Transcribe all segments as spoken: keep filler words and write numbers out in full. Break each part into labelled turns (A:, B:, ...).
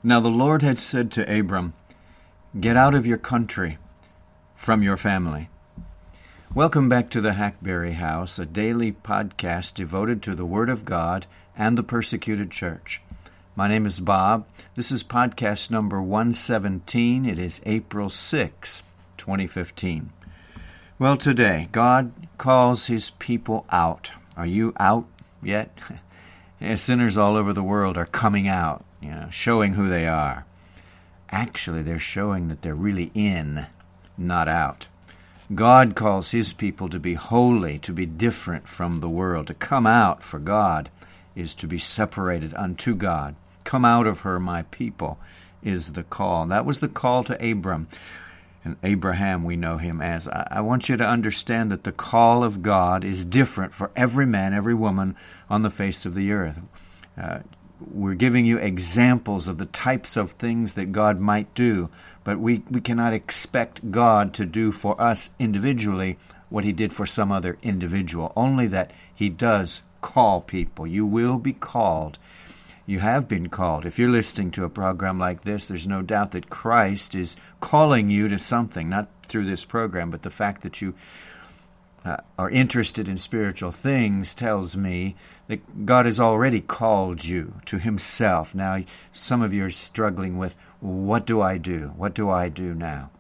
A: Now the Lord had said to Abram, "Get out of your country, from your family." Welcome back to the Hackberry House, a daily podcast devoted to the Word of God and the persecuted church. My name is Bob. This is podcast number one seventeen. It is April sixth, twenty fifteen. Well, today, God calls His people out. Are you out yet? Sinners all over the world are coming out, you know, showing who they are. Actually, they're showing that they're really in, not out. God calls His people to be holy, to be different from the world. To come out for God is to be separated unto God. Come out of her, my people, is the call. That was the call to Abram. And Abraham, we know him as. I want you to understand that the call of God is different for every man, every woman on the face of the earth. Uh, we're giving you examples of the types of things that God might do, but we, we cannot expect God to do for us individually what He did for some other individual, only that He does call people. You will be called. You have been called. If you're listening to a program like this, there's no doubt that Christ is calling you to something, not through this program, but the fact that you uh, are interested in spiritual things tells me that God has already called you to Himself. Now, some of you are struggling with, what do I do? What do I do now?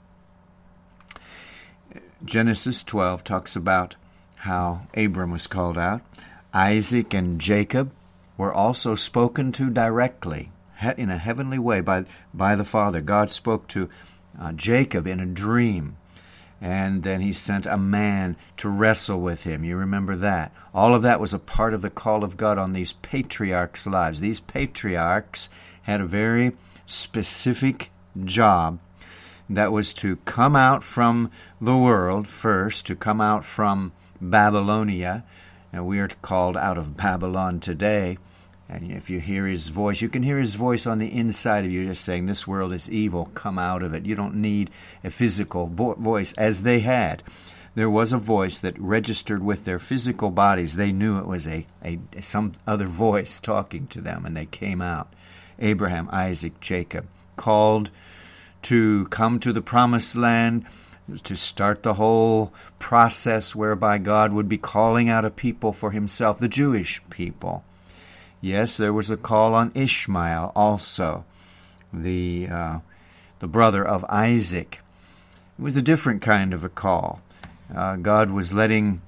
A: Genesis twelve talks about how Abram was called out. Isaac and Jacob were also spoken to directly in a heavenly way by, by the Father. God spoke to uh, Jacob in a dream, and then He sent a man to wrestle with him. You remember that. All of that was a part of the call of God on these patriarchs' lives. These patriarchs had a very specific job. That was to come out from the world first, to come out from Babylonia. And we are called out of Babylon today. And if you hear His voice, you can hear His voice on the inside of you just saying, this world is evil, come out of it. You don't need a physical vo- voice, as they had. There was a voice that registered with their physical bodies. They knew it was a, a some other voice talking to them, and they came out. Abraham, Isaac, Jacob, called to come to the promised land, to start the whole process whereby God would be calling out a people for Himself, the Jewish people. Yes, there was a call on Ishmael also, the uh, the brother of Isaac. It was a different kind of a call. Uh, God was letting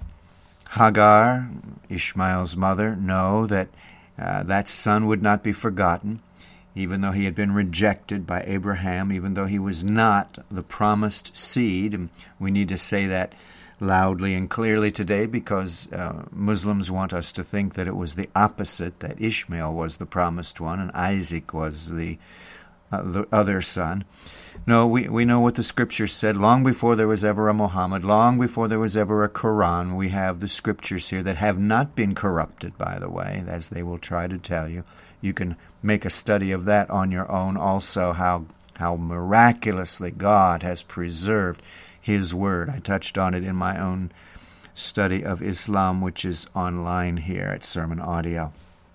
A: Hagar, Ishmael's mother, know that uh, that son would not be forgotten, even though he had been rejected by Abraham, even though he was not the promised seed. And we need to say that loudly and clearly today, because uh, Muslims want us to think that it was the opposite, that Ishmael was the promised one and Isaac was the, uh, the other son. No, we, we know what the Scriptures said. Long before there was ever a Muhammad, long before there was ever a Quran, we have the Scriptures here that have not been corrupted, by the way, as they will try to tell you. You can make a study of that on your own also, how, how miraculously God has preserved His Word. I touched on it in my own study of Islam, which is online here at Sermon Audio.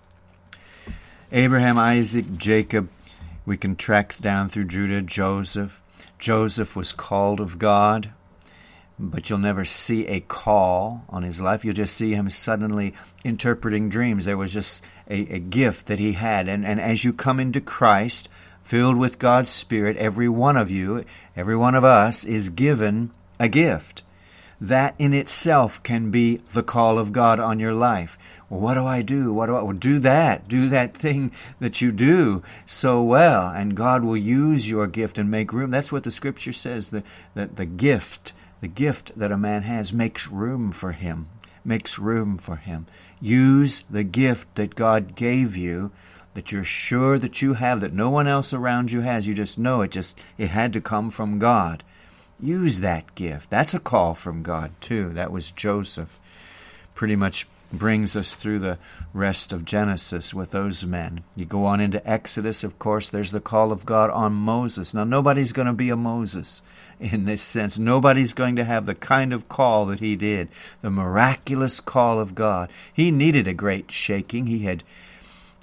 A: Abraham, Isaac, Jacob, we can track down through Judah, Joseph. Joseph was called of God, but you'll never see a call on his life. You'll just see him suddenly interpreting dreams. There was just a, a gift that he had. And, and as you come into Christ, filled with God's Spirit, every one of you, every one of us is given a gift. That in itself can be the call of God on your life. Well, what do I do? What do I well, do that? Do that thing that you do so well, and God will use your gift and make room. That's what the Scripture says, the, that the gift, the gift that a man has makes room for him, makes room for him. Use the gift that God gave you, that you're sure that you have, that no one else around you has. You just know it just it had to come from God. Use that gift. That's a call from God, too. That was Joseph. Pretty much brings us through the rest of Genesis with those men. You go on into Exodus, of course, there's the call of God on Moses. Now, nobody's going to be a Moses in this sense. Nobody's going to have the kind of call that he did, the miraculous call of God. He needed a great shaking. He had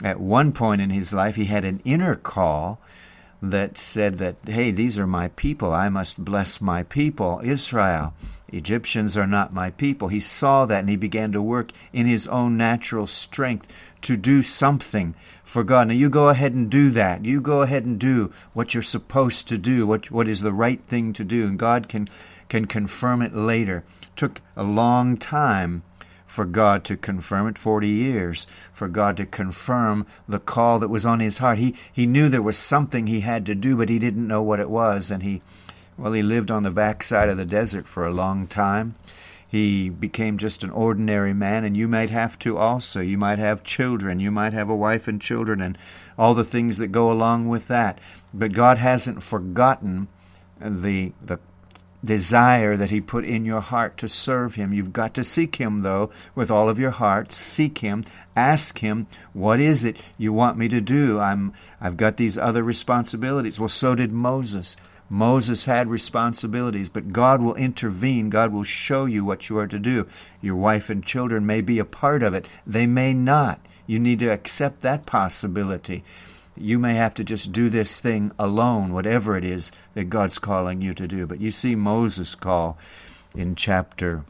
A: At one point in his life, he had an inner call that said that, hey, these are my people. I must bless my people, Israel. Egyptians are not my people. He saw that and he began to work in his own natural strength to do something for God. Now you go ahead and do that. You go ahead and do what you're supposed to do, what what is the right thing to do. And God can, can confirm it later. It took a long time for God to confirm it, forty years, for God to confirm the call that was on his heart. He he knew there was something he had to do, but he didn't know what it was. And he, well, he lived on the backside of the desert for a long time. He became just an ordinary man, and you might have to also. You might have children. You might have a wife and children and all the things that go along with that. But God hasn't forgotten the the desire that he put in your heart to serve him. You've got to seek him, though, with all of your heart. Seek him. Ask him, what is it you want me to do? I'm, I've got these other responsibilities. Well, so did Moses. Moses had responsibilities, but God will intervene. God will show you what you are to do. Your wife and children may be a part of it. They may not. You need to accept that possibility. You may have to just do this thing alone, whatever it is that God's calling you to do. But you see Moses' call in chapter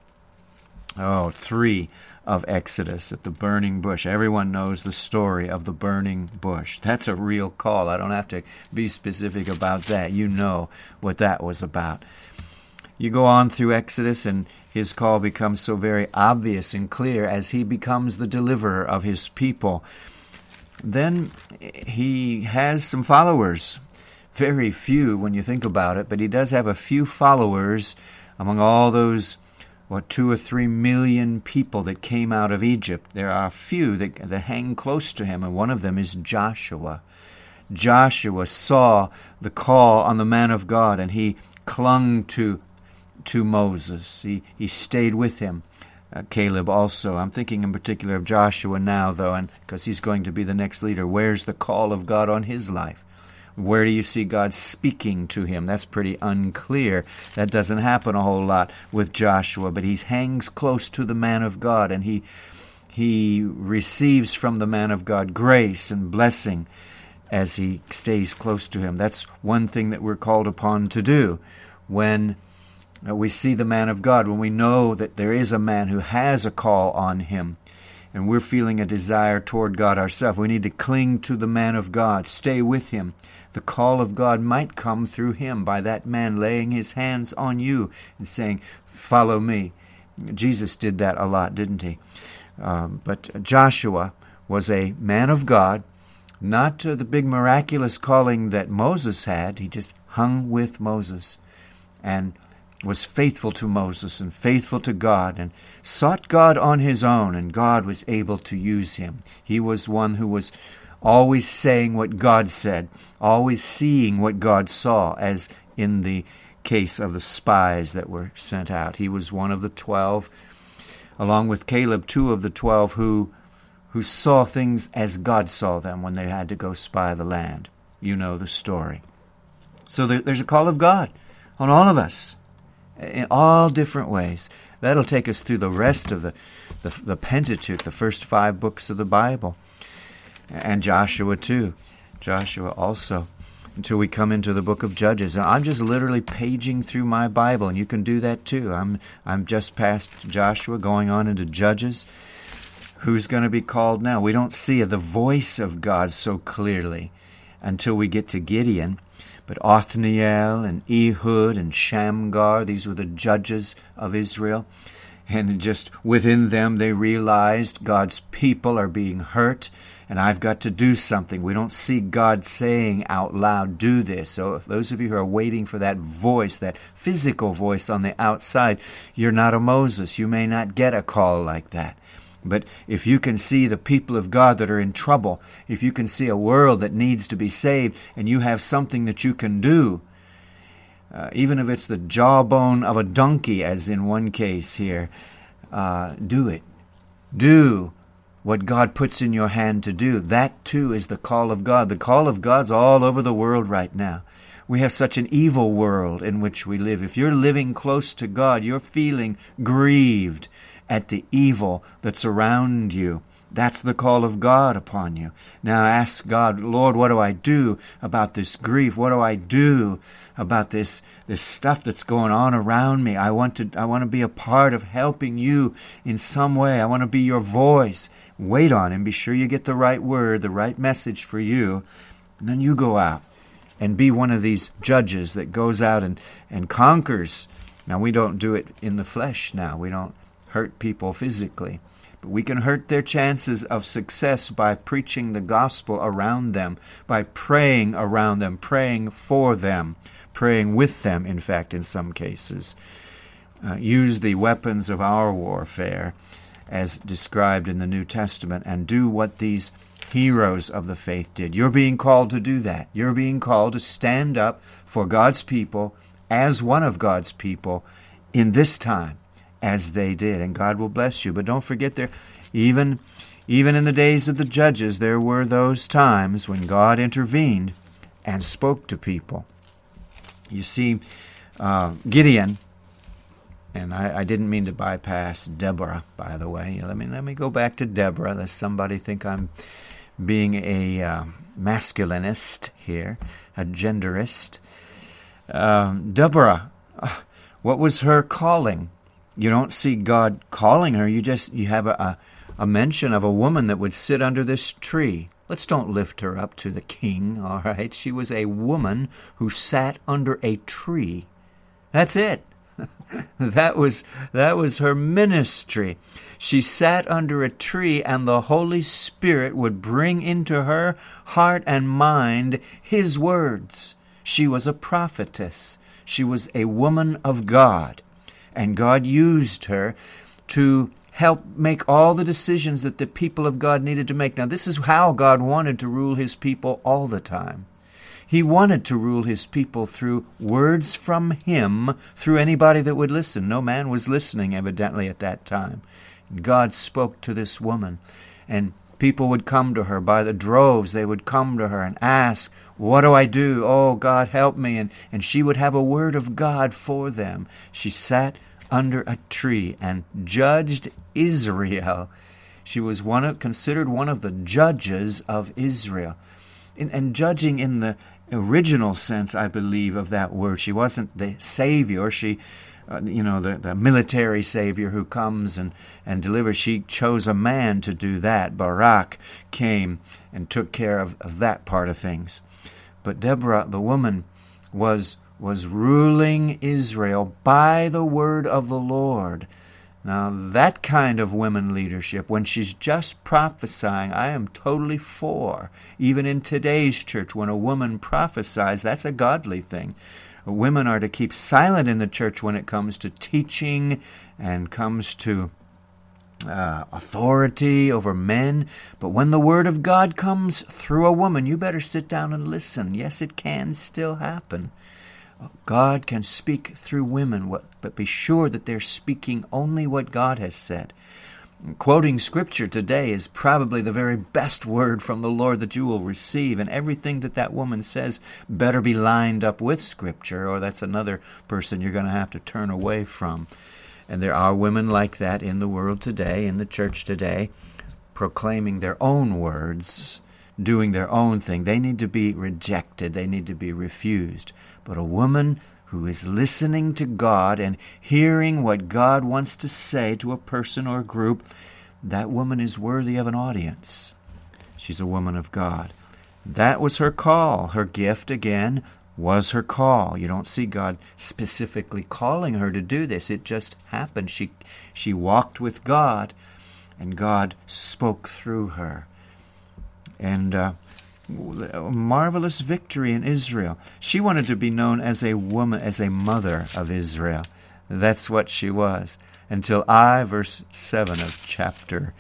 A: oh, three of Exodus at the burning bush. Everyone knows the story of the burning bush. That's a real call. I don't have to be specific about that. You know what that was about. You go on through Exodus, and his call becomes so very obvious and clear as he becomes the deliverer of his people. Then he has some followers, very few when you think about it, but he does have a few followers among all those, what, two or three million people that came out of Egypt. There are a few that, that hang close to him, and one of them is Joshua. Joshua saw the call on the man of God, and he clung to, to Moses. He, he stayed with him. Uh, Caleb also. I'm thinking in particular of Joshua now, though, and because he's going to be the next leader. Where's the call of God on his life? Where do you see God speaking to him? That's pretty unclear. That doesn't happen a whole lot with Joshua, but he hangs close to the man of God, and he he receives from the man of God grace and blessing as he stays close to him. That's one thing that we're called upon to do when we see the man of God, when we know that there is a man who has a call on him, and we're feeling a desire toward God ourselves. We need to cling to the man of God, stay with him. The call of God might come through him, by that man laying his hands on you and saying, follow me. Jesus did that a lot, didn't he? Um, but Joshua was a man of God, not uh, the big miraculous calling that Moses had. He just hung with Moses and was faithful to Moses and faithful to God and sought God on his own, and God was able to use him. He was one who was always saying what God said, always seeing what God saw, as in the case of the spies that were sent out. He was one of the twelve, along with Caleb, two of the twelve who, who saw things as God saw them when they had to go spy the land. You know the story. So there, there's a call of God on all of us, in all different ways. That'll take us through the rest of the, the, the Pentateuch, the first five books of the Bible. And Joshua too. Joshua also, until we come into the book of Judges. Now, I'm just literally paging through my Bible, and you can do that too. I'm I'm just past Joshua, going on into Judges. Who's going to be called now? We don't see the voice of God so clearly until we get to Gideon. But Othniel and Ehud and Shamgar, these were the judges of Israel. And just within them they realized God's people are being hurt, and I've got to do something. We don't see God saying out loud, do this. So if those of you who are waiting for that voice, that physical voice on the outside, you're not a Moses. You may not get a call like that. But if you can see the people of God that are in trouble, if you can see a world that needs to be saved, and you have something that you can do, uh, even if it's the jawbone of a donkey, as in one case here, uh, do it. Do what God puts in your hand to do. That too is the call of God. The call of God's all over the world right now. We have such an evil world in which we live. If you're living close to God, you're feeling grieved at the evil that's around you. That's the call of God upon you. Now ask God, Lord, what do I do about this grief? What do I do about this this stuff that's going on around me? I want to I want to be a part of helping you in some way. I want to be your voice. Wait on Him. Be sure you get the right word, the right message for you. And then you go out and be one of these judges that goes out and, and conquers. Now, we don't do it in the flesh now. We don't hurt people physically. But we can hurt their chances of success by preaching the gospel around them, by praying around them, praying for them, praying with them, in fact, in some cases. Uh, use the weapons of our warfare as described in the New Testament and do what these heroes of the faith did. You're being called to do that. You're being called to stand up for God's people as one of God's people in this time, as they did, and God will bless you. But don't forget, there, even, even in the days of the judges, there were those times when God intervened and spoke to people. You see, uh, Gideon, and I, I didn't mean to bypass Deborah, by the way. Let me let me go back to Deborah, lest somebody think I'm being a uh, masculinist here, a genderist. Um, Deborah, uh, what was her calling? You don't see God calling her. You just you have a, a, a mention of a woman that would sit under this tree. Let's don't lift her up to the king, all right? She was a woman who sat under a tree. That's it. that was that was her ministry. She sat under a tree, and the Holy Spirit would bring into her heart and mind His words. She was a prophetess. She was a woman of God. And God used her to help make all the decisions that the people of God needed to make. Now, this is how God wanted to rule His people all the time. He wanted to rule His people through words from Him, through anybody that would listen. No man was listening, evidently, at that time. God spoke to this woman, and people would come to her by the droves. They would come to her and ask, what do I do? Oh, God, help me. And, and she would have a word of God for them. She sat under a tree and judged Israel. She was one of, considered one of the judges of Israel. In, and judging in the original sense, I believe, of that word. She wasn't the savior. She, uh, you know, the, the military savior who comes and, and delivers. She chose a man to do that. Barak came and took care of, of that part of things. But Deborah, the woman, was was ruling Israel by the word of the Lord. Now, that kind of women leadership, when she's just prophesying, I am totally for. Even in today's church, when a woman prophesies, that's a godly thing. Women are to keep silent in the church when it comes to teaching and comes to uh, authority over men. But when the word of God comes through a woman, you better sit down and listen. Yes, it can still happen. God can speak through women, but be sure that they're speaking only what God has said. Quoting Scripture today is probably the very best word from the Lord that you will receive, and everything that that woman says better be lined up with Scripture, or that's another person you're going to have to turn away from. And there are women like that in the world today, in the church today, proclaiming their own words, doing their own thing. They need to be rejected. They need to be refused. But a woman who is listening to God and hearing what God wants to say to a person or group, that woman is worthy of an audience. She's a woman of God. That was her call. Her gift, again, was her call. You don't see God specifically calling her to do this. It just happened. She, she walked with God, and God spoke through her. And uh, a marvelous victory in Israel. She wanted to be known as a woman, as a mother of Israel. That's what she was. Until I, verse seven of chapter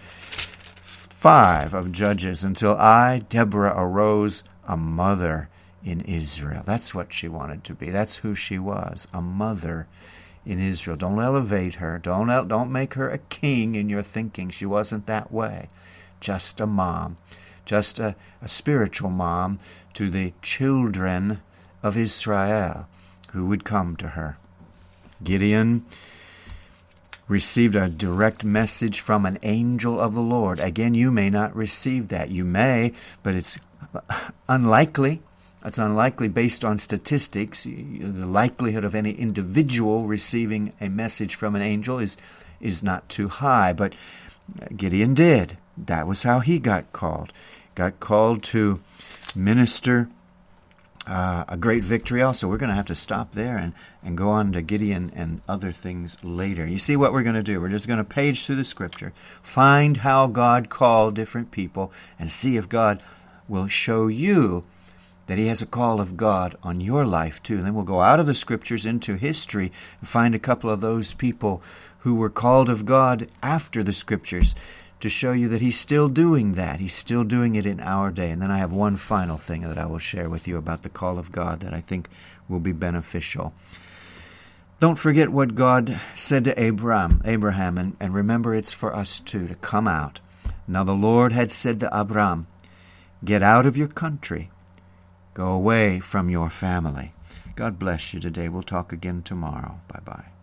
A: five of Judges, until I, Deborah, arose a mother in Israel. That's what she wanted to be. That's who she was, a mother in Israel. Don't elevate her. Don't, don't make her a king in your thinking. She wasn't that way. Just a mom. Just a, a spiritual mom to the children of Israel who would come to her. Gideon received a direct message from an angel of the Lord. Again, you may not receive that. You may, but it's unlikely. It's unlikely based on statistics. The likelihood of any individual receiving a message from an angel is, is not too high. But Gideon did. That was how he got called. Got called to minister uh, a great victory also. We're going to have to stop there and, and go on to Gideon and other things later. You see what we're going to do? We're just going to page through the Scripture, find how God called different people, and see if God will show you that he has a call of God on your life too. And then we'll go out of the Scriptures into history and find a couple of those people who were called of God after the Scriptures to show you that he's still doing that. He's still doing it in our day. And then I have one final thing that I will share with you about the call of God that I think will be beneficial. Don't forget what God said to Abraham, Abraham, and, and remember it's for us too, to come out. Now the Lord had said to Abram, get out of your country. Go away from your family. God bless you today. We'll talk again tomorrow. Bye-bye.